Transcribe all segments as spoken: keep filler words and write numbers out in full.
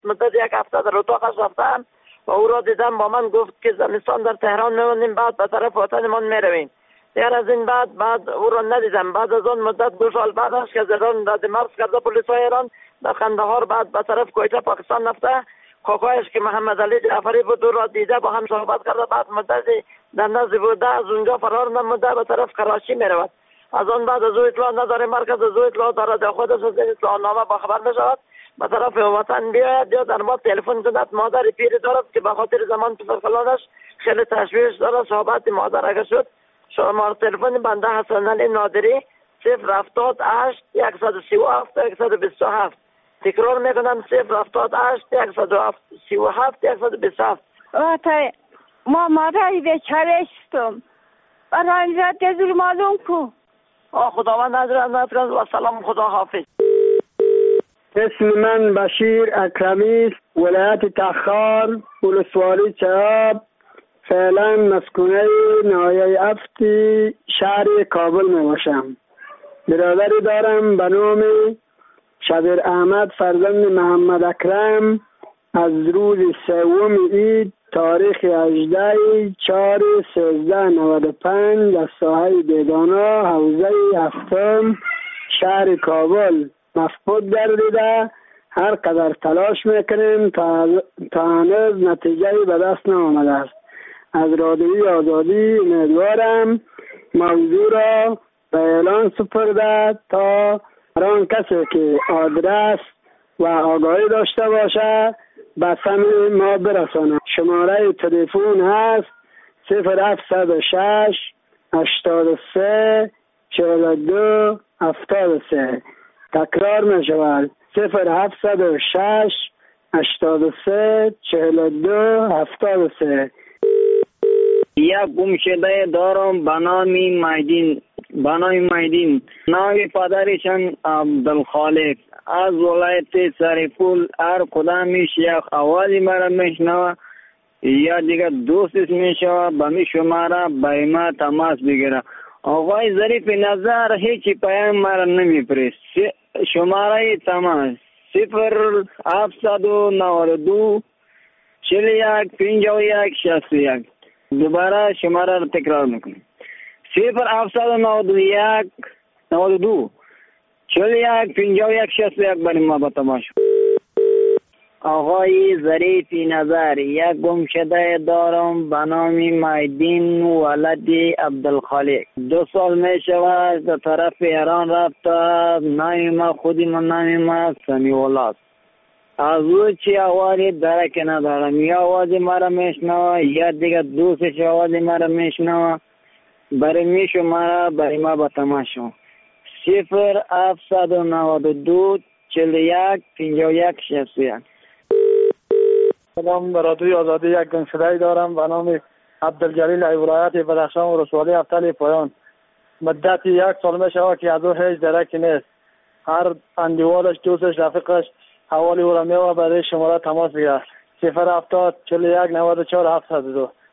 مدت یک هفته در اتاقش رفتم و او را دیدم. با من گفت که زمستان در تهران میمونیم، بعد به طرف وطنمان میرویم. دیگر از این بعد بعد او را ندیدم. بعد از آن مدت دو سال بعدش که از ایران را دمارس کرده پلیس های ایران در قندهار، بعد به طرف کویته پاکستان رفته. کاکایش که محمد علی جعفری بود او را دیده، با هم صحبت کرده. بعد مدتی در نزد بوده، از اونجا فرار نموده، به طرف کراچی میرود. از آن بعد از او اطلاع نداره، مرکز از او اطلاع دارد، خودش از اطلاع نامه با خبر میشود به طرف وطن بیاید یا در ما تلفن کند. مادر پیری دارد که به خاطر زمان پسرخالانش خیلی تشویش دارد. صحبت مادر اگر شد شما تلفن بنده حسن علی نادری صفر هفتاد هشت صد و سی و هفت صد و بیست و هفت. تکرار میکنم صفر هفتاد هشت صد و سی و هفت صد و بیست و هفت. آتای ما مادری بیچاره استم برای اینجا دزور معلوم کو. آه خداوند حضرت نفرد و سلام، خدا حافظ. اسم من بشیر اکرمی است، ولایت تخار، ولسوالی چهاب، فعلا مسکونه ناحیه افتی شهر کابل می باشم. برادری دارم به نام شبیر احمد فرزند محمد اکرم. از روز سوم عید تاریخ هجده چهار سیزده نود و پنج از ساحل بیدانا حوزه هفتم شهر کابل مفقود گردیده. هر قدر تلاش میکنیم تا تا هنوز نتیجه به دست نآمده است. از رادیوی آزادی امیدوارم موضوع را به اعلان سپرده تا هر آن کسی که آدرس و آگاهی داشته باشه به سمع ما برسانه. شماره تلفن هست صفر هفتصد و شش هشتاد و سه چهل و دو هفتاد و سه. تکرار می شود صفر هفتصد و شش هشتاد و سه چهل و دو هفتاد و سه. یک گمشده دارم به نام مهدین به نام مهدین. نام پدرشان عبدالخالق. از ولایت سرپول. هر کدامش یک آوازی مرا میشنوه یا دیگه دوستش میشوه به می شماره به ما تماس بگیره. آقای ظریف نظر هیچی پیام مرا نمیپرست. شماره تماس صفر هفتصد و نود و دو چهل و یک پنجاه و یک شصت و یک. دوباره شماره را تکرار میکنیم صفر هفتصد و نود و یک نود و دو چهل و یک پنجاه و یک شصت و یک. برای ما با تماس. آقای ظریف نظر یک گمشده دارم به نام مهدین ولد عبدالخالق. دو سال می شود در طرف ایران رفته. نام ما خودی من نام ما سمیع الله است. از او چی آوازی درک ندارم. یا آوازی مرا میشنوه یا دیگه دوستش آوازی مرا میشنوه. برای می شماره برای ما با تماشا صفر هفتصد و نود و دو چهل و یک پنجاه و یک شصت و یک. سلام، به رادیوی آزادی یک گمشده دارم به نام عبدالجلیل ولایت بدخشان و رسوالی افتل پایان. مدت یک سال می شود که از او هیچ درکی نیست. هر اندیوالش دوستش رفیقش حوالی او را میوه برای شماره تماس بگیرد صفر هفتاد چهل و یک نود و چهار هفتصد و دو.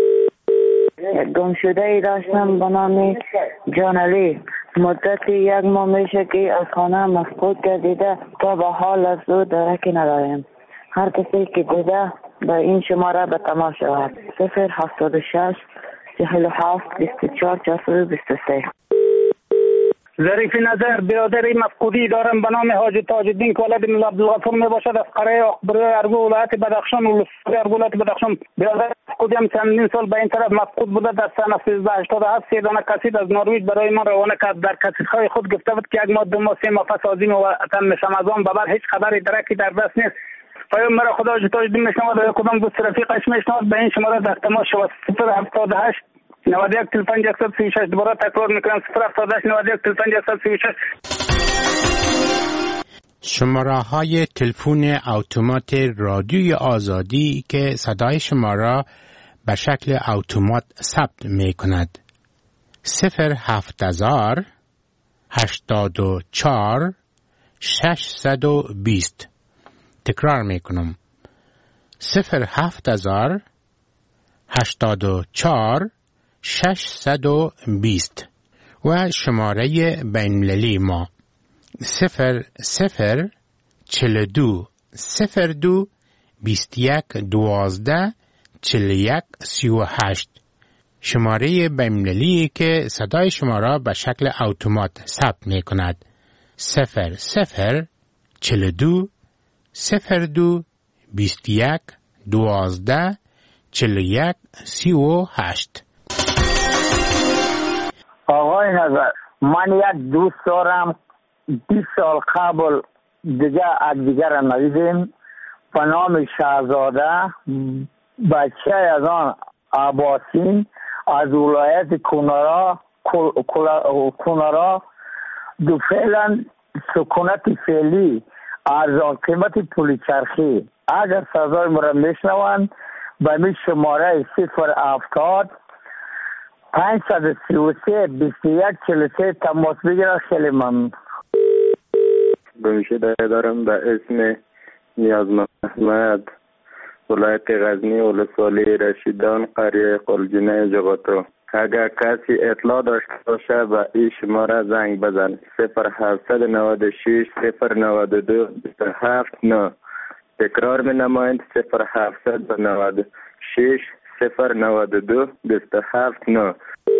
گم شده ای داشتم به نام جان علی. مدت یک ماه میشه که از خانه مفقود گردیده تا به حال از او درکی نداریم. هر کسی که دیده به این شماره به تماس شود صفر هفتاد و شش چهل و هفت بیست و چهار چهارصد و بیست و سه. ظریف نظر برادری مفقودی دارم به نام حاجی تاج الدین که ولد ملا عبدالغفور می باشد از قریه اخبری ارگو ولایت بدخشان و ارگو ولایت بدخشان. برادر مفقودی هم چندین سال به این طرف مفقود بوده. در سال سیزده هشتاد و هفت سه دانه کسید از نروژ برای ما روانه کرد. در کسیدهای خود گفته بود که یک ماه دو ماه سه ماه پس از این وطن میشم. از آن به بعد هیچ خبری درکی در دست نیست. پیام مرا خدا حاجی تاج الدین میشنود و کدام دوست رفیقش میشنود به این شماره در تماس شود صفر هفتاد و هشت نود و یک چهل و پنج صد و سی و شش. دوباره تکرار میکنم صفر هفتاد و هشت نود و یک چهل و پنج صد و سی و شش. شماره های تلفن اتومات رادیوی آزادی که صدای شما را به شکل اتومات ثبت می کند صفر هفت هزار هشتاد و چهار ششصد و بیست. تکرار می کنم صفر هفت هزار هشتاد و چهار ششصد و بیست. و شماره بین‌المللی ما صفر صفر چهل و دو صفر دو بیست یک دوازده چل یک سی و هشت. شماره بین‌المللی که صدای شما را به شکل اتومات ثبت می کند. صفر صفر چل دو صفر دو بیست یک دوازده چل یک سی و هشت. آقای نظر، من یک دوست دارم بیست سال قبل دیگه دیگر را ندیدیم، به نام شهزاده، بچه از آن عباسین از ولایت کنارا کنارا دو فعلا سکونت فعلی ارزان قیمت پول چرخی. اگر صدای مرا میشنوند به می شماره صفر هفتاد پنجصد سی و سه بیست و یک چهل و سه تماس بگیرد. خیلی ممنون. گمشده دارم به اسم نیازمند احمد، ولایت غزنی، ولسوالی رشیدان، قریه قلجینه جغاتو. اگر کسی اطلاع داشته باشه به این شماره زنگ بزن. صفر هفتصد نود و شش صفر نود و دو بیست و هفت نه. تکرار می نمایند صفر هفتصد نود و شش صفر نود و دو بیست و هفت نه.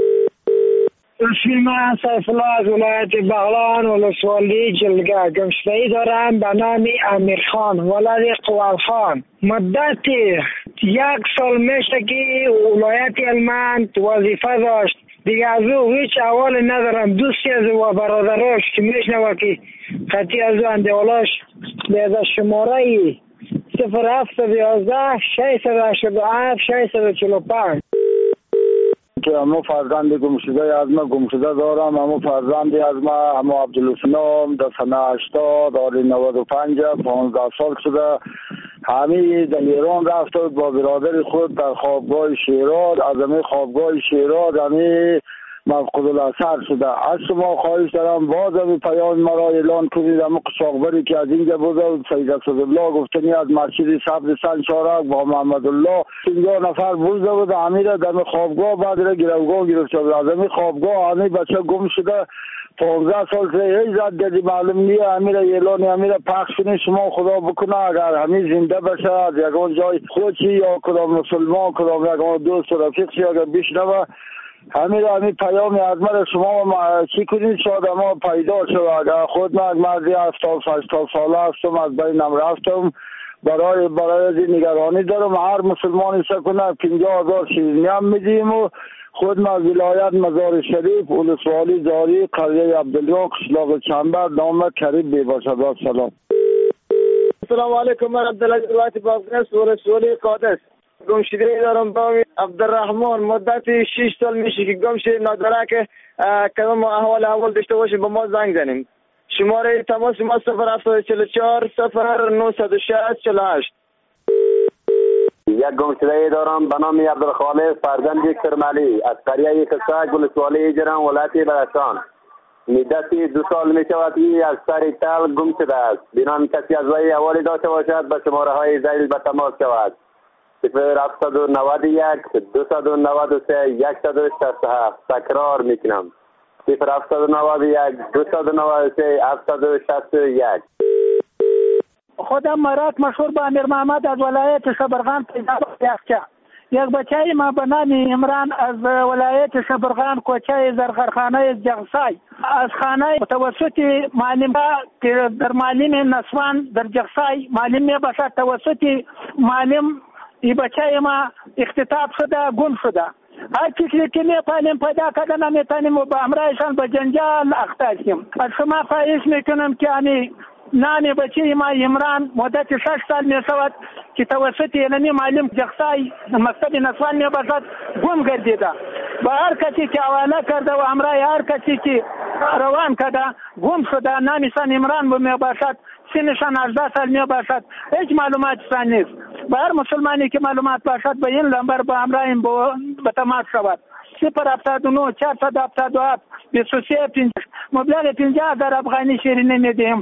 اسم من سیف الله از ولایت بغلان ولسوالی جلگه. گمشده‌ای دارم به نام امیر خان ولد قوال خان. مدت یک سال میشه که ولایت هلمند وظیفه داشت. دیگه از او هیچ احوال ندارم. دوستی از او و برادراش که میشنوه که خطی از او اندوالاش به شماره صفر هفت یازده ششصد و هشتاد و هفت ششصد و چهل و پنج. که همو فرزند گمشده از ما گمشده دارم. همو فرزندی از ما همو عبدالسلام در سنه هشتاد آری نود و پنج پانزده سال شده. همی در ایران رفته با برادر خود در خوابگاه شیراز. از همه خوابگاه شیراز همی مفقود الاثر شده. از شما خواهش دارم باز همی پیام مرا اعلان کنید. همو قصاقبری که از اینجا بوده سید اسدالله گفتنی از مسجد سبز سن چارک با محمد الله پنجاه نفر بوده بود. همی را در خوابگاه بعد را گروگاه گرفته بود. از همی خوابگاه همی بچه گم شده پانزده سال سه هیچ زد دیدی معلوم نیه. همی را اعلان همی را پخش کنید شما خدا بکنه. اگر همی زنده بشه از یکان جای خودشی یا کدام مسلمان کدام یکان دوست و رفیقشی اگر بشنوه همین را همین پیامی از من شما ما چی کنید شاید ما پیدا شد. خود من مردی هفتاد هشتاد ساله هستم از بینم رفتم برای برای نگرانی دارم. هر مسلمانی سکنه پنجاه هزار شیرینی هم میدیم و خود من ولایت مزار شریف ولسوالی جاری قریه عبدالله قشلاق چنبر نام کریم بیباشد. سلام. السلام علیکم. من عبدالله ولایت بازرس ولسوالی قادس. گمشدگی دارم با عبدالرحمن. مدت شش سال میشه که گمشده نداره که کدام احوال احوال داشته باشه با ما زنگ زنیم. شماره تماس ما صفر هفتصد چهل و چهار صفر نهصد و شصت چهل و هشت. یک گمشدگی دارم به نام عبدالخالق فرزند کرملی از قریه کسک ولسوالی جرم ولایت بدخشان. مدت دو سال می شود که از سر تل گم شده است. بنام کسی از وی احوالی داشته باشد به شماره های ذیل به تماس شود. صفر هفتصد و نود و یک دوصد و نود و سه صد و شصت و هفت. تکرار میکنم صفر هفتصد و نود و یک دوصد و نود و سه هفتصد و شصت و یک. خودم مرات مشهور به امیر محمد از ولایت شبرغان پیدا یافته. یک بچه ما به نام عمران از ولایت شبرغان کوچه زرغرخانه جغسای از خانه توسط معلم که در معلم نسوان در جغسای معلم می باشد توسط معلم ای بچه ما اختطاف شده گم شده. هر کسی که میتونیم پیدا کردن میتونیم و به امرایشان به جنجال اخته. از شما خواهش میکنم که یعنی نام بچه ما عمران مدت شش سال می شود که توسط اینمی معلم جغسای مکتب نسوان می باشد گم گردیده. با هر کسی که حواله کرده و امرای هر کسی که روان کرده گم شده. نامشان عمران می باشد، سنشان هجده سال می باشد، هیچ معلوماتشان نیست. با هر مسلمانی که معلومات باشد به این نمبر با امرایم به تماس شود. صفر هفتاد و نه چهارصد و هفتاد و هفت بیست و سه پنجاه. مبلغ پنجاه هزار افغانی شیرینی میدیم.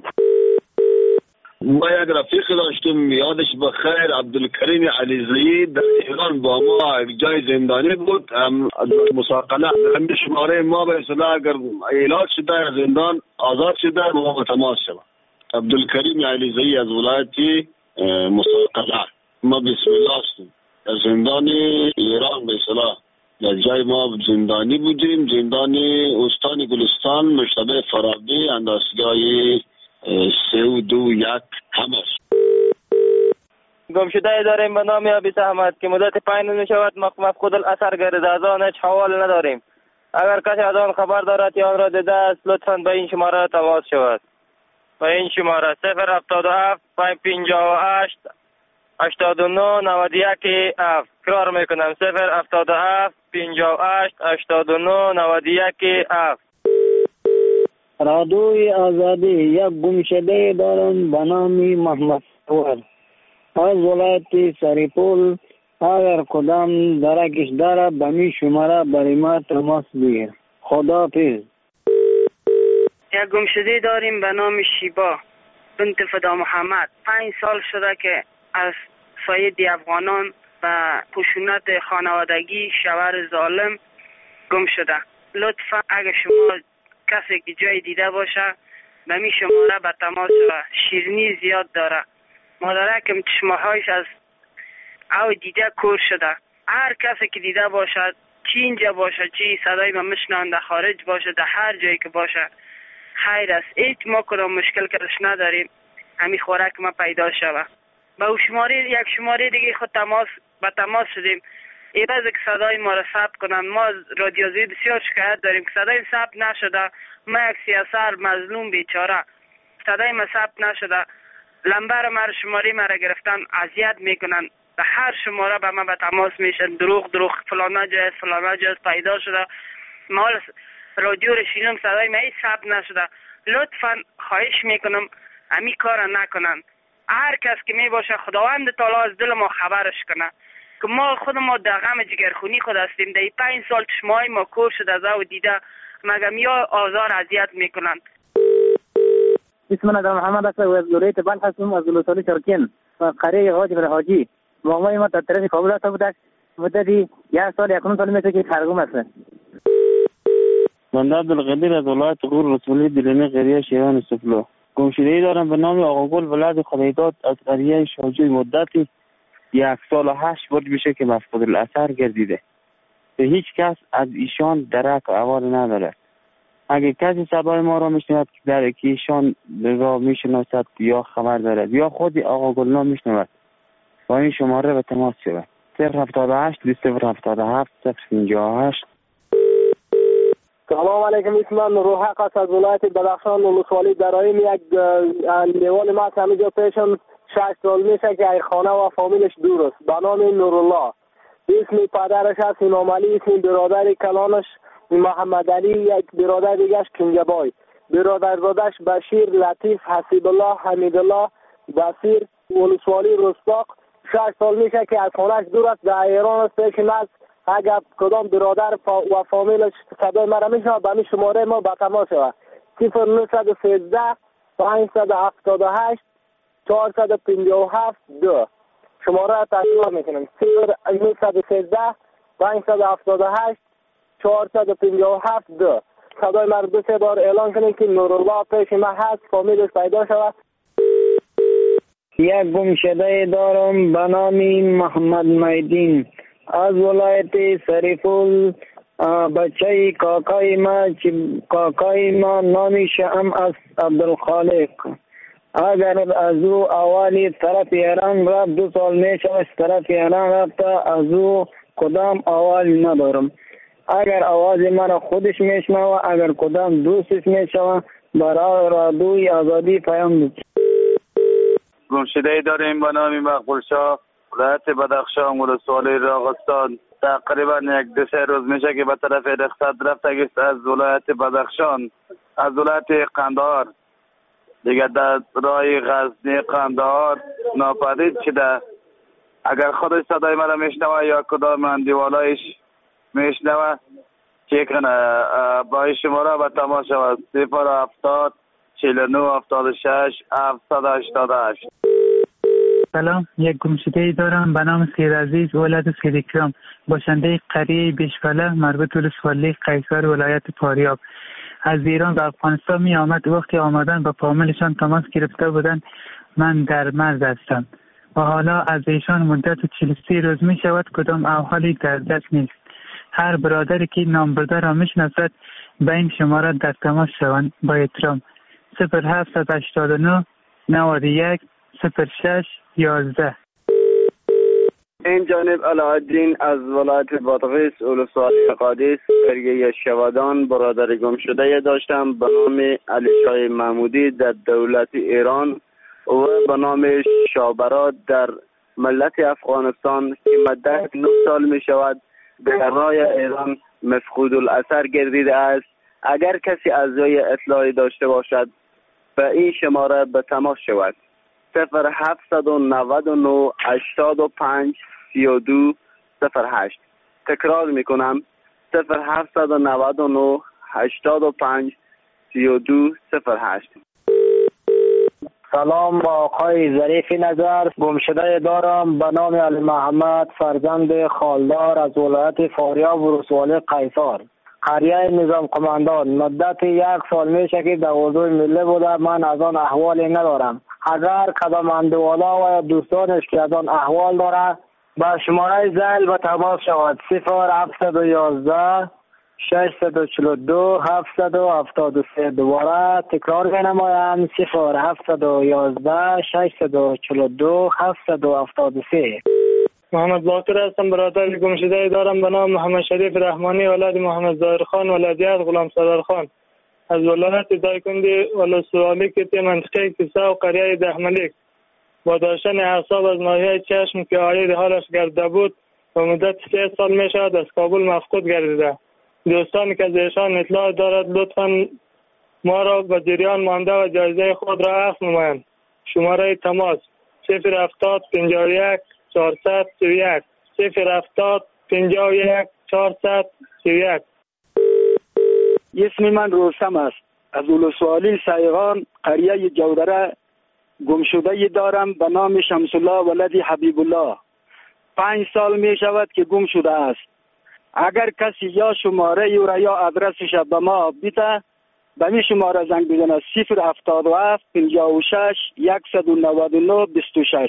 ما یک رفیق داشتم یادش بخیر عبدالکریم علیزایی در ایران با ما جای زندانی بود. مساقله همین شماره ما به اصطلاح اگر علاج شده زندان آزاد شده با ما تماس شد. عبدالکریم علیزایی از ولایت مساقله. ما بسم الله هستیم در زندان ایران، به اصطلاح در جای ما زندانی بودیم، زندان استان گلستان مشتبه فرابی اندازگاه سه و دو یک هماست. گمشده داریم به نام عبیس احمد که مدت پنج روز می شود مفقود الاثر گردیده، از آن هیچ حوال نداریم. اگر کسی از آن خبر دارد یا آن را دیده است لطفاً به این شماره تماس شود. به این شماره صفر هفتاد و هفت پنجاه و هشت هشتاد و نه نود و یک هفت. تکرار میکنم صفر هفتاد و هفت پنجاه و هشت هشتاد و نه نود و یک هفت. رادوی آزادی یک گمشده دارم به نام محمد سوار از ولایت سریپول. اگر کدام درکش داره به می شماره برای ما تماس بگیر. خدا پیز. یک گمشده داریم به نام شیبا بنت فدا محمد. پنج سال شده که از ساید افغانان و خشونت خانوادگی شوهر ظالم گم شده. لطفا اگر شما کسی که جای دیده باشه به می شماره به تماس شود. شیرینی زیاد داره. مادرکم چشمهایش از او دیده کور شده. هر کسی که دیده باشد، چی اینجا باشه چی صدای ما میشنوند، در خارج باشه، در هر جایی که باشه خیر است. هیچ ما کدام مشکل کردش نداریم. همین خوراک ما پیدا شود. با او شماره یک شماره دیگه خود تماس به تماس شدیم. ایراز که صدای ما را ثبت کنن. ما رادیوزی بسیار شکایت داریم که صدای ثبت نشده. ما یک سیاسر مظلوم بیچاره صدای ما ثبت نشده. لمبر ما شماره ما را گرفتن اذیت میکنن. به هر شماره به ما به تماس میشن. دروغ دروغ فلانا جای فلانا جای پیدا شده. ما رادیو رو شنیدم صدای ما هیچ ثبت نشده. لطفا خواهش میکنم همین کار نکنن. هر کس که می باشه خداوند تعالی از دل ما خبرش کنه که ما خود ما در غم جگرخونی خود هستیم. در پنج سال چشمای ما کور شده از او دیده مگم یا آزار اذیت میکنن. اسم من محمد است و از ولایت بلخ هستم، از ولسوالی چرکین و قریه حاجی بر حاجی. مامای ما در طرف کابل رفته بودک مدتی یک سال یکم سال میشه که خرگوم است. بنده عبدالقدیر از ولایت غور رسولی دلنه قریه شیران سفلو. گمشده‌ای دارم به نام آقا گل ولد خدایداد از قریه شاجوی. مدتی یک سال و هشت بود میشه که مفقود الاثر گردیده. به هیچ کس از ایشان درک و احوال نداره. اگه کسی صدای ما را میشنود که در که ایشان را میشناسد یا خبر دارد یا خود آقا گلنا میشنود با این شماره به تماس شود. صفر هفتاد و هشت صفر هفتاد و هفت صفر پنجاه و هشت. سلام علیکم. اسم من روحق است از ولایت بدخشان ولسوالی درایم. یک لیوان ما که همینجا پیشم شش سال میشه که ای خانه و فامیلش دور است. به نام نورالله. اسم پدرش است امام علی. اسم برادر کلانش محمد علی. یک برادر دیگهش کنجبای. برادرزادش بشیر لطیف حسیب الله حمید الله بصیر ولسوالی رستاق. شش سال میشه که از خانهش دور است. در ایران است. پیشم است. اگر کدام برادر و فامیلش صدای مرا میشنوه به این شماره ما به تماس شود. صفر نهصد و سیزده پانصد و هفتاد و هشت چهارصد و پنجاه و هفت دو. شماره را تکرار میکنم. صفر نهصد و سیزده پانصد و هفتاد و هشت چهارصد و پنجاه و هفت دو. صدای مرا دو سه بار اعلان کنید که نورالله پیش ما هست، فامیلش پیدا شود. یک گمشده دارم به نام محمد میدین از ولایت سریپول. بچه کاکای ما کاکای ما نامش هم از عبدالخالق. اگر از او اوالی طرف ایران رفت دو سال میشه از طرف ایران رفته. از او کدام اوالی ندارم. اگر آواز مرا خودش میشنوه اگر کدام دوستش میشنوه برای رادوی آزادی پیام بده. گمشده‌ای داریم به نام مقبول شاه ولایت بدخشان ولسوالی راغستان. تقریبا یک دو سه روز میشه که به طرف رخصت رفته از ولایت بدخشان از ولایت قندهار دیگه در راه غزنی قندهار ناپدید شده. اگر خودش صدای مرا میشنوه یا کدام اندیوالایش میشنوه چه کنه با این شماره به تماس شود. صفر هفتاد چهل و نه هفتاد و شش هفتصد و هشتاد و هشت. سلام. یک گمشده‌ای دارم به نام سید عزیز ولد سید اکرام باشنده قریه بیشفله مربوط به ولسوالی قیصر ولایت فاریاب. از ایران به افغانستان می آمد. وقتی آمدن با فامیلشان تماس گرفته بودند من در مرز هستم. و حالا از ایشان مدت چهل و سه روز می شود کدام احوالی در دست نیست. هر برادری که نام برده را می شناسد به این شماره در تماس شوند. با احترام. صفر هفت هشتاد و نه نود و یک صفر شش یازده. این جانب علاءالدین از ولایت بادغیس ولسوالی قادس قریه شودان برادر گم شده داشتم به نام علی شاه محمودی در دولت ایران و به نام شابرات در ملت افغانستان که مدت نه سال می شود در راه ایران مفقود الاثر گردیده است. اگر کسی از جای اطلاعی داشته باشد به این شماره به تماس شود. صفر هفت نود و نه هشتاد و پنج سی و دو صفر هشت. تکرار میکنم صفر هفت نود و نه هشتاد و پنج سی و دو صفر هشت. سلام با آقای ظریف نظر. گمشده دارم به نام علی محمد فرزند خالدار از ولایت فاریاب و ولسوالی قیصر قریه نظام قماندان. مدت یک سال میشه که در حضور ملی بوده. من از آن احوالی ندارم. اگر کدام اندوالا و دوستانش که از آن احوال داره با شماره زل به تماس شود. صفر هفت یازده ششصد و چهل و دو هفتصد و هفتاد و سه. دوباره تکرار کنم صفر هفت یازده ششصد و چهل و دو هفتصد و هفتاد و سه. محمد باقر هستم. برادر گمشده دارم به نام محمد شریف رحمانی ولد محمد ظاهر خان ولدیت غلام صدر خان از ولایت دایکندی ولسوالی که منطقه کیسه و قریه ده ملک با داشتن اعصاب از ناحیه چشم که عاید حالش گرده بود و مدت سه سال می شود از کابل مفقود گردیده. دوستانی که از ایشان اطلاع دارد لطفاً ما را به جریان مانده و جایزه خود را عفو نمایند. شماره تماس صفر هفتاد پنجاه و یک چهارصد سی و یک صفر هفتاد پنجاه و یک چهارصد سی و یک. اسم من روستم است. از ولسوالی سایغان قریه جودره گمشده دارم به نام شمس الله ولد حبیب الله. پنج سال می شود که گم شده است. اگر کسی یا شماره او را یا ادرسش به ما بیده به می شماره زنگ بزنه. صفر هفتاد و هفت پنجاه و شش صد و نود و نه بیست و شش.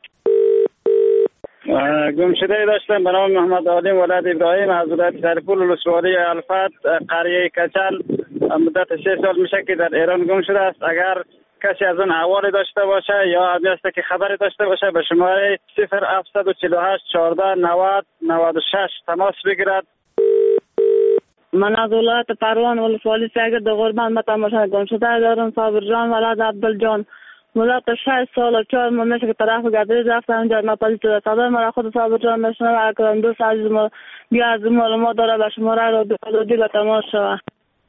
گمشده داشتم به نام محمد عالم ولد ابراهیم از ولایت سرپول ولسوالی الفت قریه کچل. مدت سه سال میشه که در ایران گم شده است. اگر کسی از اون احوال داشته باشه یا هست که خبری داشته باشه به شماره صفر هفت چهل و هشت چهارده نود نود و شش تماس بگیرد. من از ولایت پروان ولسوالی سیگرد غربان به تماشا گم شده دارم. صابر جان ولد عبدالجان مدت شش سال و چهار ماه میشه که طرف گدریز رفتم اونجا ناپدید شده. صدای مرا خود صابر جان میشنم. اگر دوست عزیز ما بیا از معلومات داره به شماره را دودی به تماس شود.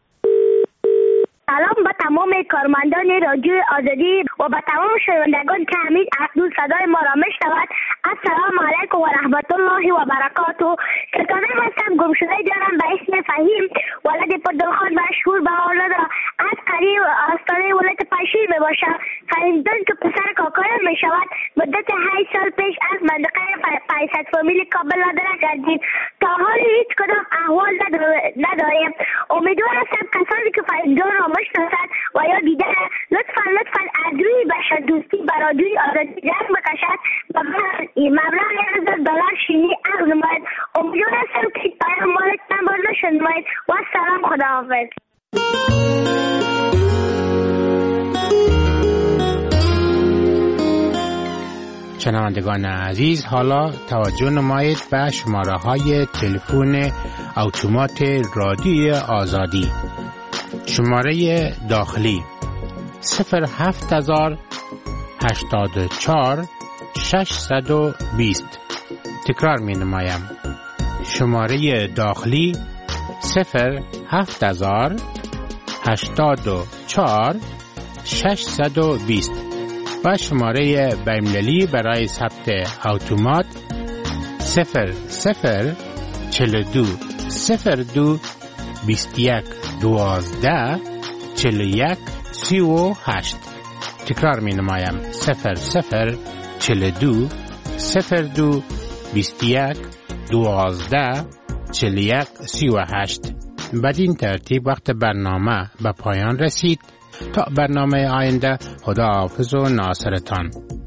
سلام به تمام کارمندان رادیو آزادی و به تمام شنوندگان که همین اکنون صدای ما را میشنوند. السلام علیکم و رحمت الله و برکاته. کتابه هستم. گمشده دارم به اسم فهیم ولد پردلخان مشهور به اولاد از قریب آستانه ولایت پنجشیر می باشد. فهیم جان که پسر کاکایم می شود. مدت هشت سال پیش از منطقه پایصد فامیل کابل نادره گردید. تا حال هیچ کدام احوال نداریم. امیدوار هستم کسانی که فهیم جان را مشناسد و یا دیده لطفا لطفا از روی بشر دوستی برادری آزادی جنگ بکشد و مبلغ یک هزار دلار شیلی عرض نماید. امیدوار هستم که پیام مالتان باز نشنوید و سلام. خداحافظ. شنوندگان عزیز، حالا توجه نمایید به شماره های تلفن اتومات رادیوی آزادی. شماره داخلی صفر هفت هزار هشتاد و چهار ششصد و بیست. تکرار می نمایم. شماره داخلی صفر هفت هزار هشتاد و چهار ششصد و بیست و شماره بین‌المللی برای ثبت اتومات صفر صفر چهل و دو صفر دو بیست و یک دوازده چهل و یک سی و هشت. تکرار می نمایم. صفر صفر چهل و دو صفر دو بیست و یک دوازده چهل و یک سی و هشت. بدین ترتیب وقت برنامه به پایان رسید. تا برنامه آینده، خدا حافظ و ناصرتان.